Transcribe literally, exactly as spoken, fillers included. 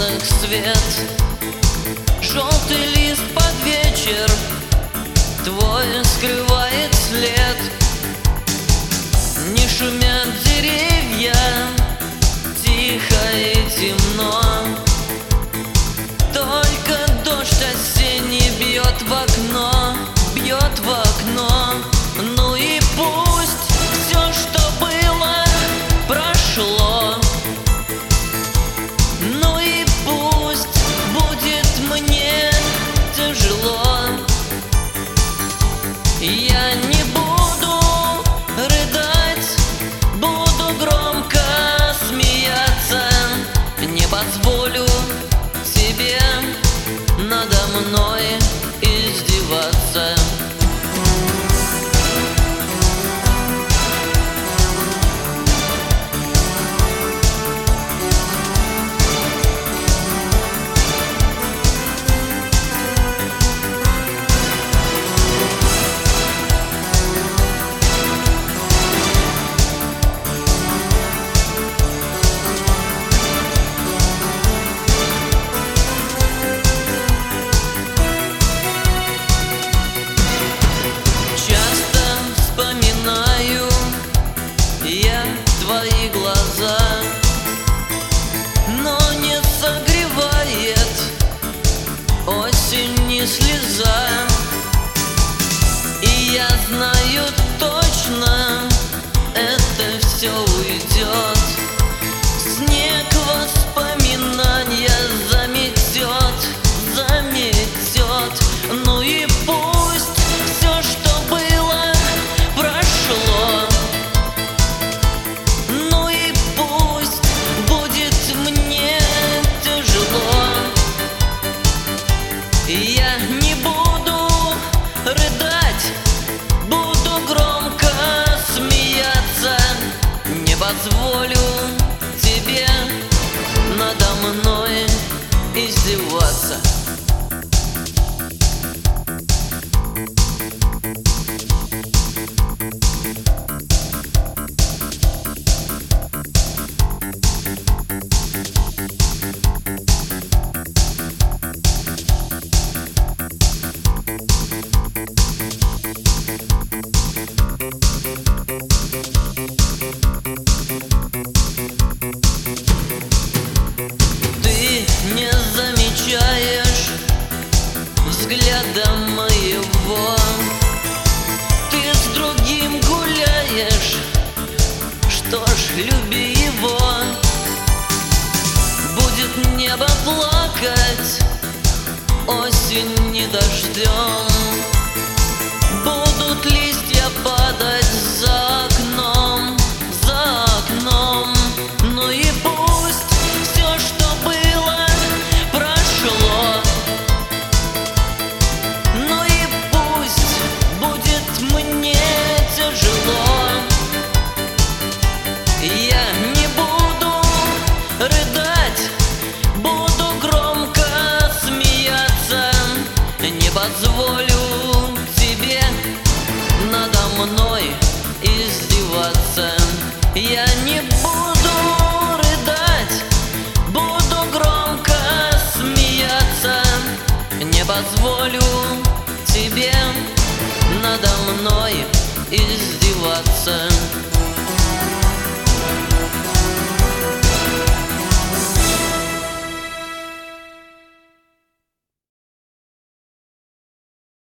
окнах свет, желтый лист под вечер твой скрывает след. Не шумят деревья, тихо и темно, только дождь осенний бьет в окно, бьет в окно. Ну и пусть все, что было, прошло. Ну и пусть будет мне тяжело. Я не буду рыдать, буду громко смеяться. Не позволю тебе надо мной издеваться. Твои глаза, но не согревает осень ни слеза. И я знаю точно, это все уйдет. Снег воспоминания заметет, заметет. Ну и пусть все, что было, прошло. Я не буду рыдать, буду громко смеяться. Не позволю тебе надо мной издеваться. Не замечаешь взгляда моего, ты с другим гуляешь, что ж, люби его. Будет небо плакать, осень не дождем, будут листья падать за окном, за окном. Ну и пусть все, что было, прошло. Ну и пусть будет мне